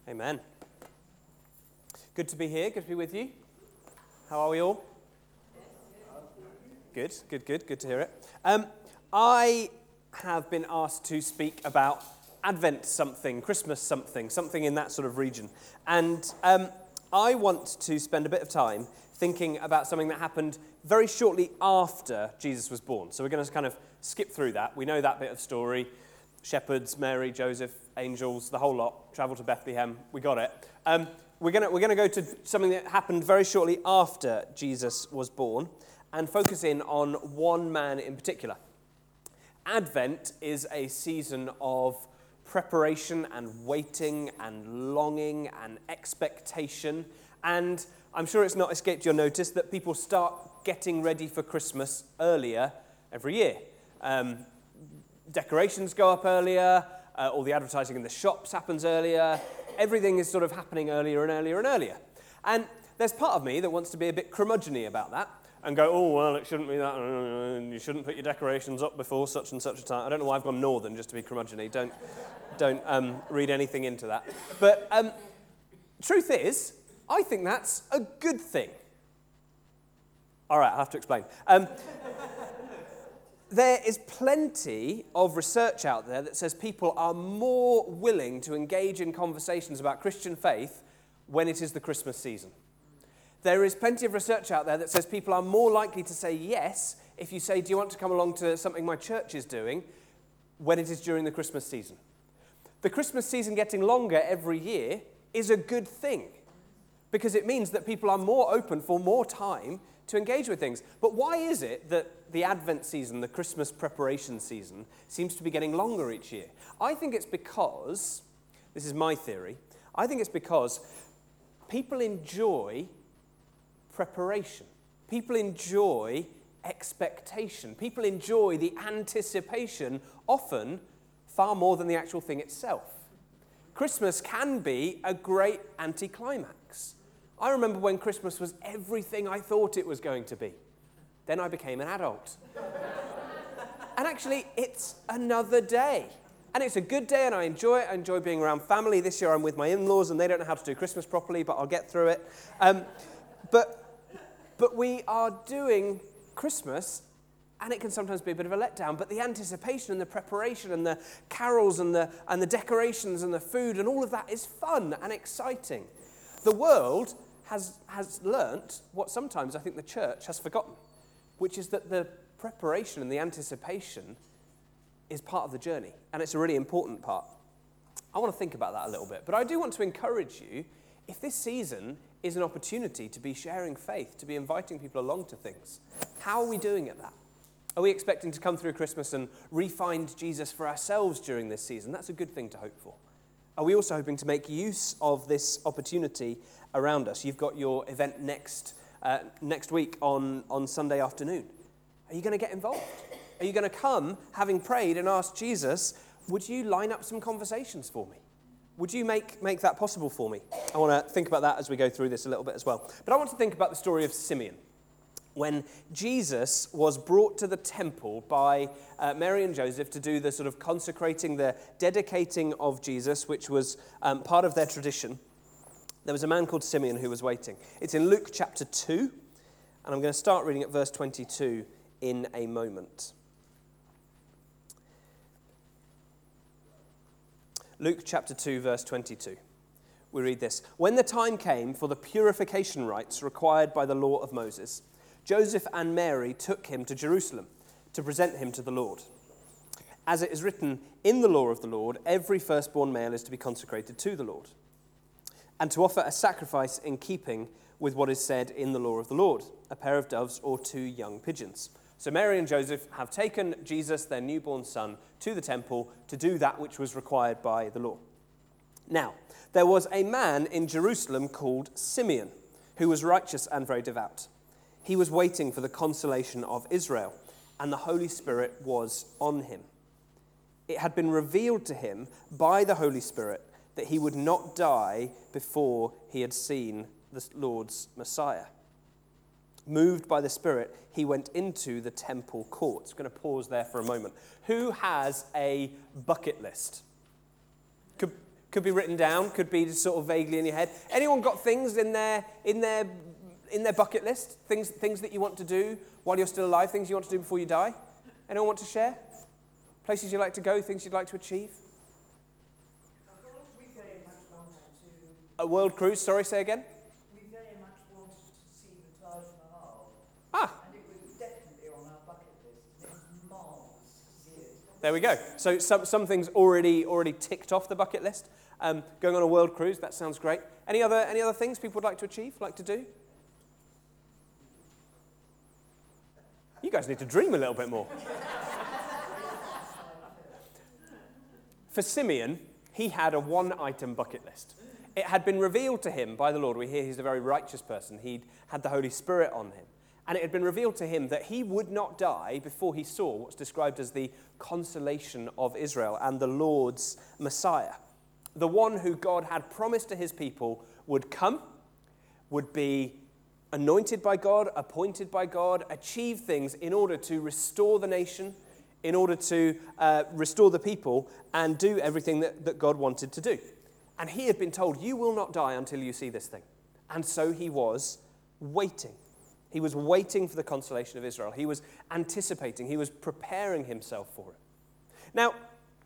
Amen. Good to be here. Good to be with you. How are we all? Good to hear it. I have been asked to speak about Advent something, Christmas something in that sort of region. And I want to spend a bit of time thinking about something that happened very shortly after Jesus was born. So we're going to kind of skip through that. We know that bit of story. Shepherds, Mary, Joseph, angels, the whole lot, travel to Bethlehem. We got it. We're going to go to something that happened very shortly after Jesus was born and focus in on one man in particular. Advent is a season of preparation and waiting and longing and expectation. And I'm sure it's not escaped your notice that people start getting ready for Christmas earlier every year. Decorations go up earlier, all the advertising in the shops happens earlier, everything is sort of happening earlier and earlier and earlier. And there's part of me that wants to be a bit curmudgeon-y about that and go, oh, well, it shouldn't be that, you shouldn't put your decorations up before such and such a time. I don't know why I've gone northern just to be curmudgeon-y, don't read anything into that. But truth is, I think that's a good thing. All right, I'll have to explain. There is plenty of research out there that says people are more willing to engage in conversations about Christian faith when it is the Christmas season. There is plenty of research out there that says people are more likely to say yes if you say, do you want to come along to something my church is doing, when it is during the Christmas season. The Christmas season getting longer every year is a good thing because it means that people are more open for more time to engage with things. But why is it that the Advent season, the Christmas preparation season, seems to be getting longer each year? I think it's because, this is my theory, I think it's because people enjoy preparation. People enjoy expectation. People enjoy the anticipation, often far more than the actual thing itself. Christmas can be a great anticlimax. I remember when Christmas was everything I thought it was going to be. Then I became an adult. And actually, it's another day. And it's a good day and I enjoy it. I enjoy being around family. This year I'm with my in-laws and they don't know how to do Christmas properly, but I'll get through it. But we are doing Christmas and it can sometimes be a bit of a letdown. But the anticipation and the preparation and the carols and the decorations and the food and all of that is fun and exciting. The world has learnt what sometimes I think the church has forgotten, which is that the preparation and the anticipation is part of the journey, and it's a really important part. I want to think about that a little bit, but I do want to encourage you, if this season is an opportunity to be sharing faith, to be inviting people along to things, how are we doing at that? Are we expecting to come through Christmas and re-find Jesus for ourselves during this season? That's a good thing to hope for. Are we also hoping to make use of this opportunity around us? You've got your event next week on Sunday afternoon. Are you going to get involved? Are you going to come, having prayed and asked Jesus, would you line up some conversations for me? Would you make that possible for me? I want to think about that as we go through this a little bit as well. But I want to think about the story of Simeon. When Jesus was brought to the temple by Mary and Joseph to do the sort of consecrating, the dedicating of Jesus, which was part of their tradition, there was a man called Simeon who was waiting. It's in Luke chapter 2, and I'm going to start reading at verse 22 in a moment. Luke chapter 2, verse 22. We read this. When the time came for the purification rites required by the law of Moses, Joseph and Mary took him to Jerusalem to present him to the Lord. As it is written in the law of the Lord, every firstborn male is to be consecrated to the Lord, and to offer a sacrifice in keeping with what is said in the law of the Lord, a pair of doves or 2 young pigeons. So Mary and Joseph have taken Jesus, their newborn son, to the temple to do that which was required by the law. Now, there was a man in Jerusalem called Simeon, who was righteous and very devout. He was waiting for the consolation of Israel, and the Holy Spirit was on him. It had been revealed to him by the Holy Spirit that he would not die before he had seen the Lord's Messiah. Moved by the Spirit, he went into the temple courts. I'm going to pause there for a moment. Who has a bucket list? Could be written down, could be just sort of vaguely in your head. Anyone got things in their bucket list? Things that you want to do while you're still alive, things you want to do before you die? Anyone want to share? Places you like to go, things you'd like to achieve? We very much wanted to. A world cruise, sorry, say again? We very much wanted to see the Taj Mahal. Ah. And it was definitely on our bucket list. It was marvellous to see it. There we go. So some things already ticked off the bucket list. Going on a world cruise, that sounds great. Any other things people would like to achieve, like to do? You guys need to dream a little bit more. For Simeon, he had a one-item bucket list. It had been revealed to him by the Lord. We hear he's a very righteous person. He'd had the Holy Spirit on him. And it had been revealed to him that he would not die before he saw what's described as the consolation of Israel and the Lord's Messiah. The one who God had promised to his people would come, would be anointed by God, appointed by God, achieve things in order to restore the nation, in order to restore the people and do everything that God wanted to do. And he had been told, you will not die until you see this thing. And so he was waiting. He was waiting for the consolation of Israel. He was anticipating. He was preparing himself for it. Now,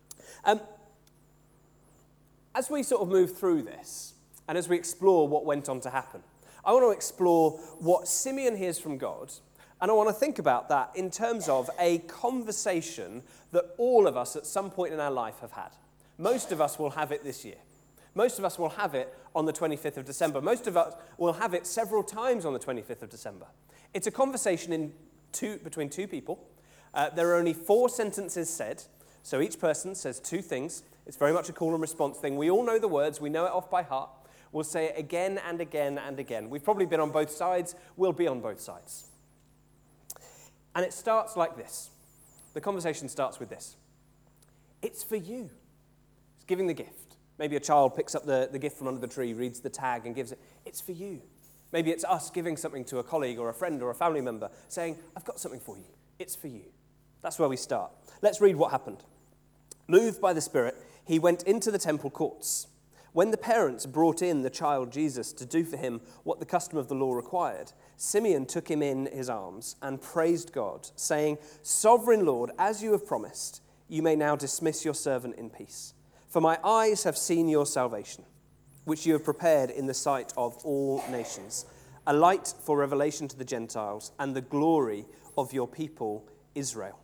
as we sort of move through this, and as we explore what went on to happen, I want to explore what Simeon hears from God, and I want to think about that in terms of a conversation that all of us at some point in our life have had. Most of us will have it this year. Most of us will have it on the 25th of December. Most of us will have it several times on the 25th of December. It's a conversation between two people. There are only 4 sentences said, so each person says 2 things. It's very much a call and response thing. We all know the words. We know it off by heart. We'll say it again and again and again. We've probably been on both sides. We'll be on both sides. And it starts like this. The conversation starts with this. It's for you. It's giving the gift. Maybe a child picks up the gift from under the tree, reads the tag and gives it. It's for you. Maybe it's us giving something to a colleague or a friend or a family member, saying, I've got something for you. It's for you. That's where we start. Let's read what happened. Moved by the Spirit, he went into the temple courts. When the parents brought in the child Jesus to do for him what the custom of the law required, Simeon took him in his arms and praised God, saying, Sovereign Lord, as you have promised, you may now dismiss your servant in peace. For my eyes have seen your salvation, which you have prepared in the sight of all nations, a light for revelation to the Gentiles and the glory of your people Israel.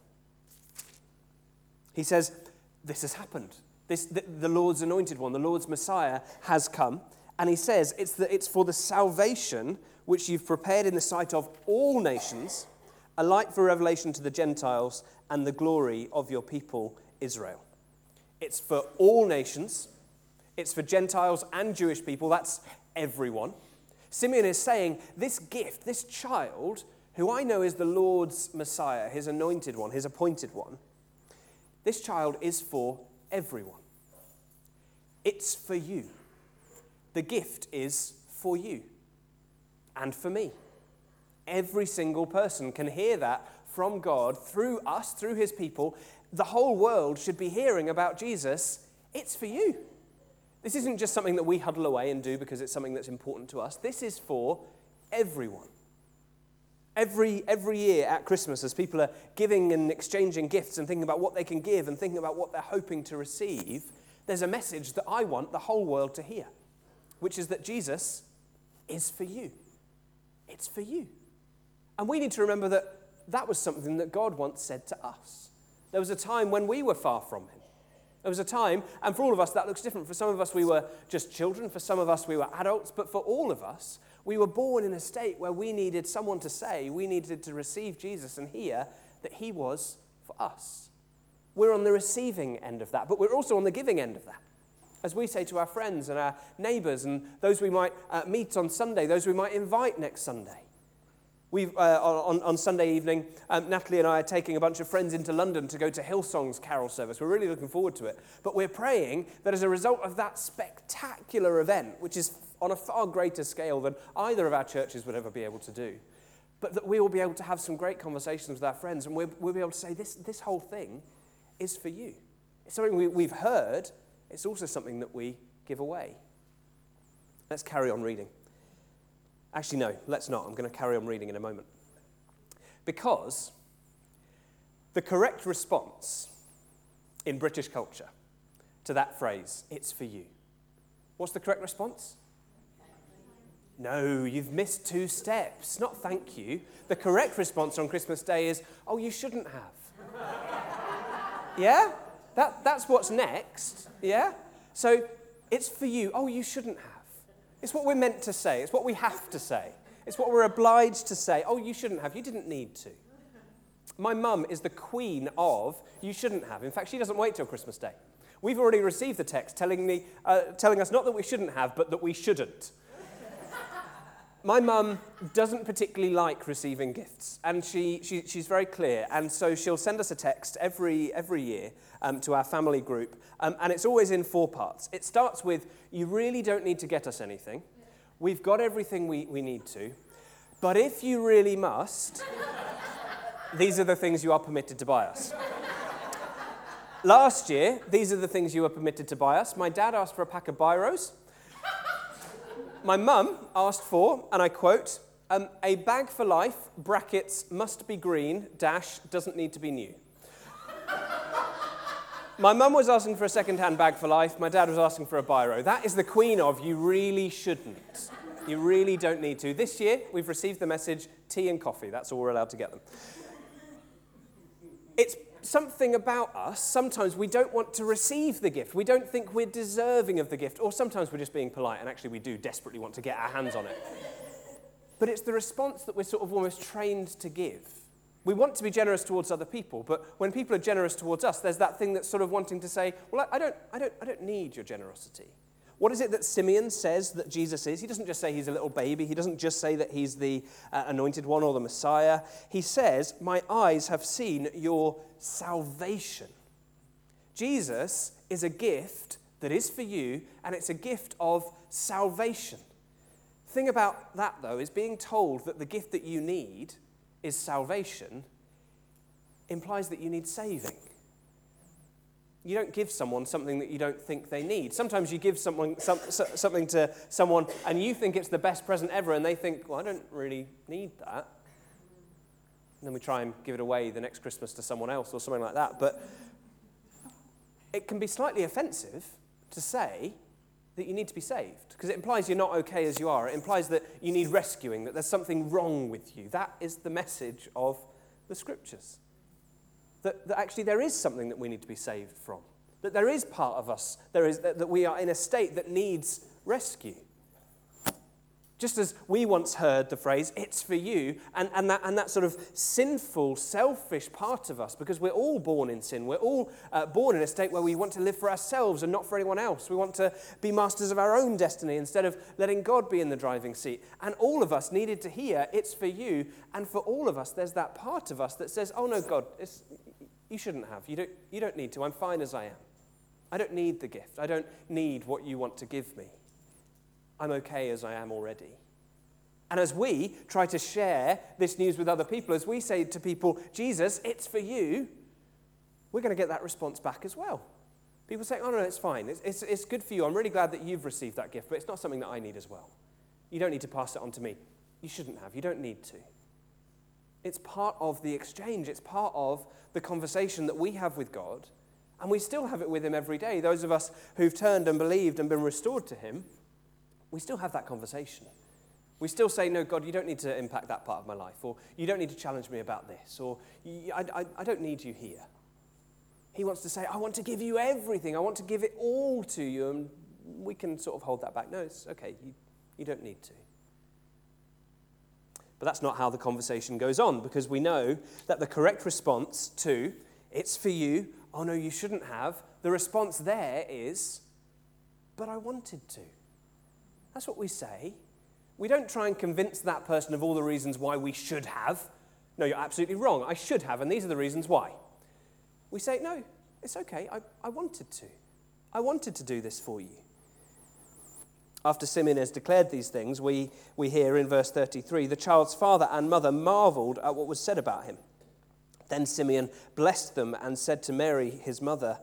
He says, this has happened. The Lord's anointed one, the Lord's Messiah has come. And he says, it's for the salvation which you've prepared in the sight of all nations, a light for revelation to the Gentiles and the glory of your people Israel. It's for all nations. It's for Gentiles and Jewish people. That's everyone. Simeon is saying, this gift, this child, who I know is the Lord's Messiah, his anointed one, his appointed one, this child is for everyone. It's for you. The gift is for you and for me. Every single person can hear that from God through us, through his people. The whole world should be hearing about Jesus. It's for you. This isn't just something that we huddle away and do because it's something that's important to us. This is for everyone. Every year at Christmas, as people are giving and exchanging gifts and thinking about what they can give and thinking about what they're hoping to receive, there's a message that I want the whole world to hear, which is that Jesus is for you. It's for you. And we need to remember that that was something that God once said to us. There was a time when we were far from him. There was a time, and for all of us that looks different. For some of us we were just children, for some of us we were adults, but for all of us, we were born in a state where we needed someone to say, we needed to receive Jesus and hear that he was for us. We're on the receiving end of that, but we're also on the giving end of that. As we say to our friends and our neighbours and those we might meet on Sunday, those we might invite next Sunday. On Sunday evening, Natalie and I are taking a bunch of friends into London to go to Hillsong's carol service. We're really looking forward to it. But we're praying that as a result of that spectacular event, which is on a far greater scale than either of our churches would ever be able to do, but that we will be able to have some great conversations with our friends and we'll be able to say, this whole thing is for you. It's something we've heard. It's also something that we give away. Let's carry on reading. Actually, no, let's not. I'm going to carry on reading in a moment. Because the correct response in British culture to that phrase, it's for you. What's the correct response? No, you've missed 2 steps. Not thank you. The correct response on Christmas Day is, oh, you shouldn't have. Yeah? That's what's next. Yeah? So it's for you. Oh, you shouldn't have. It's what we're meant to say. It's what we have to say. It's what we're obliged to say. Oh, you shouldn't have. You didn't need to. My mum is the queen of you shouldn't have. In fact, she doesn't wait till Christmas Day. We've already received the text telling us not that we shouldn't have, but that we shouldn't. My mum doesn't particularly like receiving gifts, and she's very clear, and so she'll send us a text every year to our family group, and it's always in 4 parts. It starts with, you really don't need to get us anything. We've got everything we need to, but if you really must, these are the things you are permitted to buy us. Last year, these are the things you were permitted to buy us. My dad asked for a pack of biros. My mum asked for, and I quote, a bag for life, brackets, must be green, dash, doesn't need to be new. My mum was asking for a second-hand bag for life. My dad was asking for a biro. That is the queen of you really shouldn't. You really don't need to. This year, we've received the message, tea and coffee. That's all we're allowed to get them. It's something about us. Sometimes we don't want to receive the gift. We don't think we're deserving of the gift. Or sometimes we're just being polite, and actually we do desperately want to get our hands on it. But it's the response that we're sort of almost trained to give. We want to be generous towards other people, but when people are generous towards us, there's that thing that's sort of wanting to say, well, I don't need your generosity. What is it that Simeon says that Jesus is? He doesn't just say he's a little baby. He doesn't just say that he's the anointed one or the Messiah. He says, my eyes have seen your salvation. Jesus is a gift that is for you, and it's a gift of salvation. The thing about that, though, is being told that the gift that you need is salvation implies that you need saving. You don't give someone something that you don't think they need. Sometimes you give something to someone and you think it's the best present ever, and they think, well, I don't really need that. And then we try and give it away the next Christmas to someone else or something like that. But it can be slightly offensive to say that you need to be saved, because it implies you're not okay as you are. It implies that you need rescuing, that there's something wrong with you. That is the message of the Scriptures. That actually there is something that we need to be saved from. That there is part of us, that we are in a state that needs rescue. Just as we once heard the phrase, it's for you, and that sort of sinful, selfish part of us, because we're all born in sin. We're all born in a state where we want to live for ourselves and not for anyone else. We want to be masters of our own destiny instead of letting God be in the driving seat. And all of us needed to hear, it's for you. And for all of us, there's that part of us that says, oh no, God, you shouldn't have. You don't need to. I'm fine as I am. I don't need the gift. I don't need what you want to give me. I'm okay as I am already. And as we try to share this news with other people, as we say to people, Jesus, it's for you, we're going to get that response back as well. People say, oh, no, it's fine. It's good for you. I'm really glad that you've received that gift, but it's not something that I need as well. You don't need to pass it on to me. You shouldn't have. You don't need to. It's part of the exchange. It's part of the conversation that we have with God, and we still have it with him every day. Those of us who've turned and believed and been restored to him, we still have that conversation. We still say, no, God, you don't need to impact that part of my life, or you don't need to challenge me about this, or I don't need you here. He wants to say, I want to give you everything. I want to give it all to you, and we can sort of hold that back. No, it's okay. You don't need to. But that's not how the conversation goes on, because we know that the correct response to, it's for you, oh no, you shouldn't have, the response there is, but I wanted to. That's what we say. We don't try and convince that person of all the reasons why we should have. No, you're absolutely wrong. I should have, and these are the reasons why. We say, no, it's okay. I wanted to. I wanted to do this for you. After Simeon has declared these things, we hear in verse 33, the child's father and mother marveled at what was said about him. Then Simeon blessed them and said to Mary, his mother,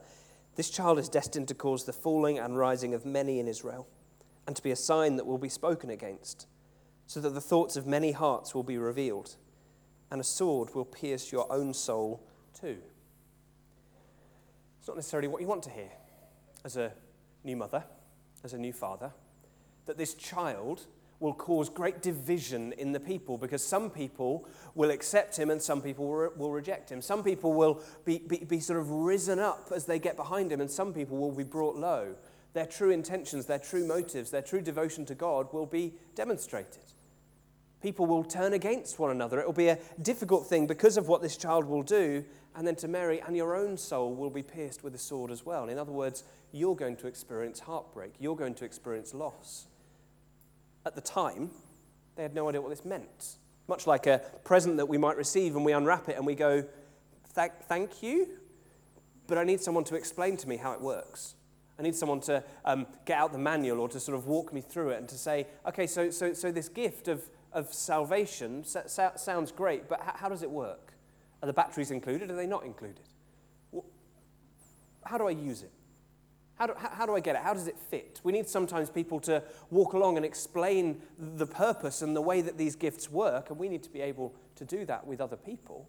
This child is destined to cause the falling and rising of many in Israel, and to be a sign that will be spoken against, so that the thoughts of many hearts will be revealed, and a sword will pierce your own soul too. It's not necessarily what you want to hear as a new mother, as a new father, that this child will cause great division in the people, because some people will accept him and some people will reject him. Some people will be sort of risen up as they get behind him, and some people will be brought low. Their true intentions, their true motives, their true devotion to God will be demonstrated. People will turn against one another. It will be a difficult thing because of what this child will do, and then to Mary, and your own soul will be pierced with a sword as well. In other words, you're going to experience heartbreak. You're going to experience loss. At the time, they had no idea what this meant. Much like a present that we might receive and we unwrap it and we go, thank you, but I need someone to explain to me how it works. I need someone to get out the manual or to sort of walk me through it and to say, okay, so this gift of salvation sounds great, but how does it work? Are the batteries included? Are they not included? How do I use it? How do I get it? How does it fit? We need sometimes people to walk along and explain the purpose and the way that these gifts work, and we need to be able to do that with other people.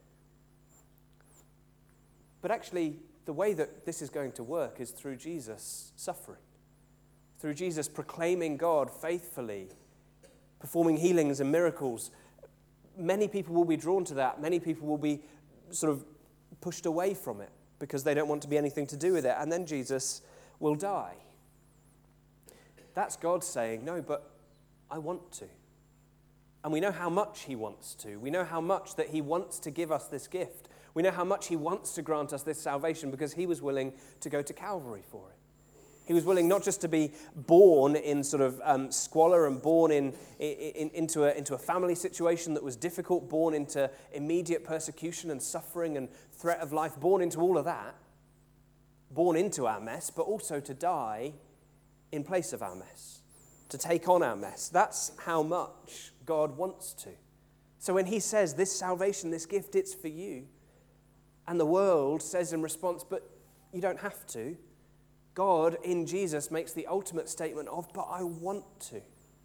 But actually, the way that this is going to work is through Jesus suffering, through Jesus proclaiming God faithfully, performing healings and miracles. Many people will be drawn to that. Many people will be sort of pushed away from it, because they don't want to be anything to do with it. And then Jesus will die. That's God saying, no, but I want to. And we know how much he wants to. We know how much that he wants to give us this gift. We know how much he wants to grant us this salvation, because he was willing to go to Calvary for it. He was willing not just to be born in sort of squalor and born into a family situation that was difficult, born into immediate persecution and suffering and threat of life, born into all of that, born into our mess, but also to die in place of our mess, to take on our mess. That's how much God wants to. So when he says this salvation, this gift, it's for you, and the world says in response, but you don't have to, God, in Jesus, makes the ultimate statement of, but I want to.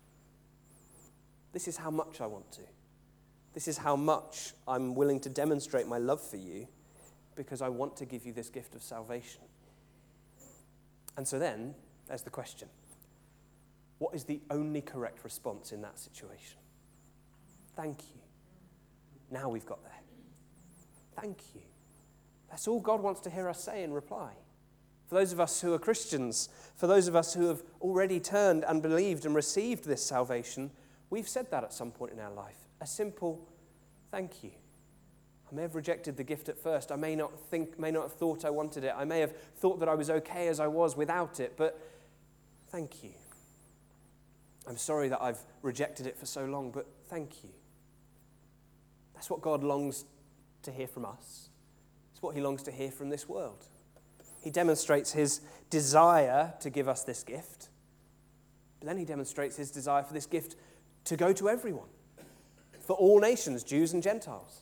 This is how much I want to. This is how much I'm willing to demonstrate my love for you, because I want to give you this gift of salvation. And so then, there's the question. What is the only correct response in that situation? Thank you. Now we've got there. Thank you. That's all God wants to hear us say in reply. For those of us who are Christians, for those of us who have already turned and believed and received this salvation, we've said that at some point in our life. A simple thank you. I may have rejected the gift at first. I may not have thought I wanted it. I may have thought that I was okay as I was without it, but thank you. I'm sorry that I've rejected it for so long, but thank you. That's what God longs to hear from us. It's what he longs to hear from this world. He demonstrates his desire to give us this gift, but then he demonstrates his desire for this gift to go to everyone, for all nations, Jews and Gentiles.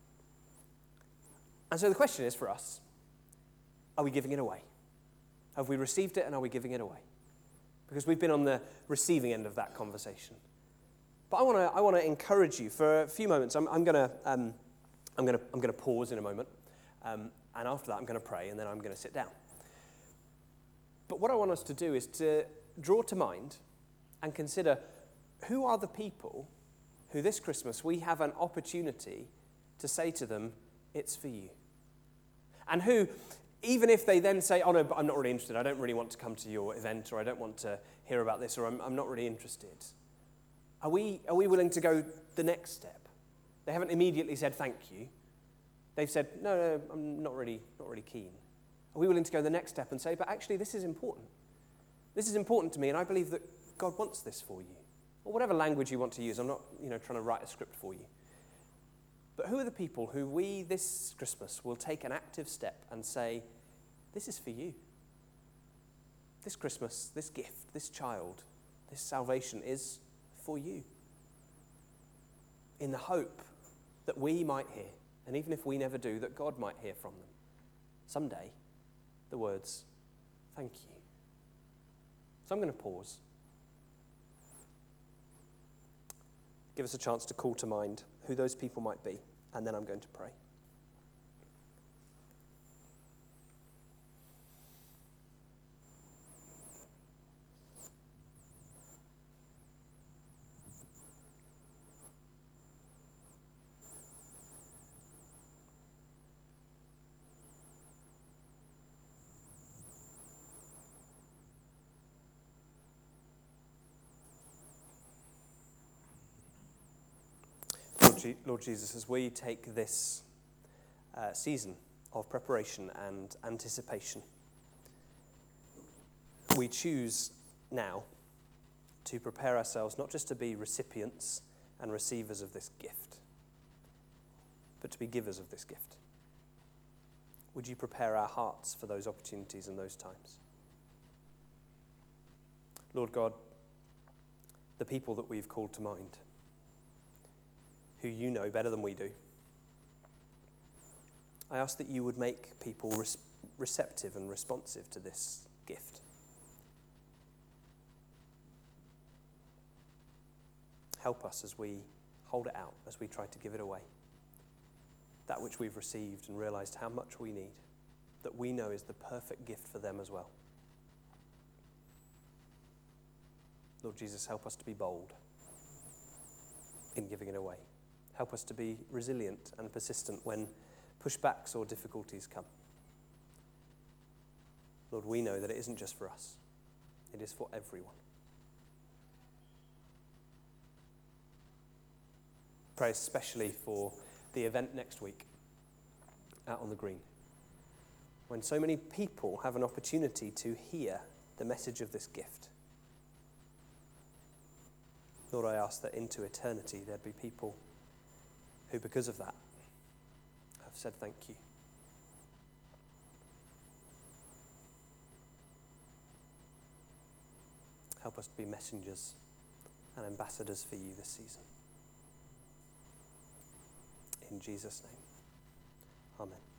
And so the question is for us, are we giving it away? Have we received it and are we giving it away? Because we've been on the receiving end of that conversation. But I want to encourage you for a few moments. I'm going to pause in a moment. And after that, I'm going to pray, and then I'm going to sit down. But what I want us to do is to draw to mind and consider who are the people who this Christmas we have an opportunity to say to them, it's for you. And who, even if they then say, oh no, but I'm not really interested, I don't really want to come to your event, or I don't want to hear about this, or I'm not really interested. Are we willing to go the next step? They haven't immediately said thank you. They've said, no, I'm not really keen. Are we willing to go the next step and say, but actually this is important. This is important to me, and I believe that God wants this for you. Or whatever language you want to use. I'm not, trying to write a script for you. But who are the people who we this Christmas will take an active step and say, this is for you. This Christmas, this gift, this child, this salvation is for you. In the hope that we might hear, and even if we never do, that God might hear from them someday the words, thank you. So I'm going to pause. Give us a chance to call to mind who those people might be, and then I'm going to pray. Lord Jesus, as we take this season of preparation and anticipation, we choose now to prepare ourselves not just to be recipients and receivers of this gift, but to be givers of this gift. Would you prepare our hearts for those opportunities and those times? Lord God, the people that we've called to mind, who you know better than we do, I ask that you would make people receptive and responsive to this gift. Help us as we hold it out, as we try to give it away. That which we've received and realized how much we need, that we know is the perfect gift for them as well. Lord Jesus, help us to be bold in giving it away. Help us to be resilient and persistent when pushbacks or difficulties come. Lord, we know that it isn't just for us. It is for everyone. Pray especially for the event next week out on the green, when so many people have an opportunity to hear the message of this gift. Lord, I ask that into eternity there'd be people who, because of that, have said thank you. Help us to be messengers and ambassadors for you this season. In Jesus' name, amen.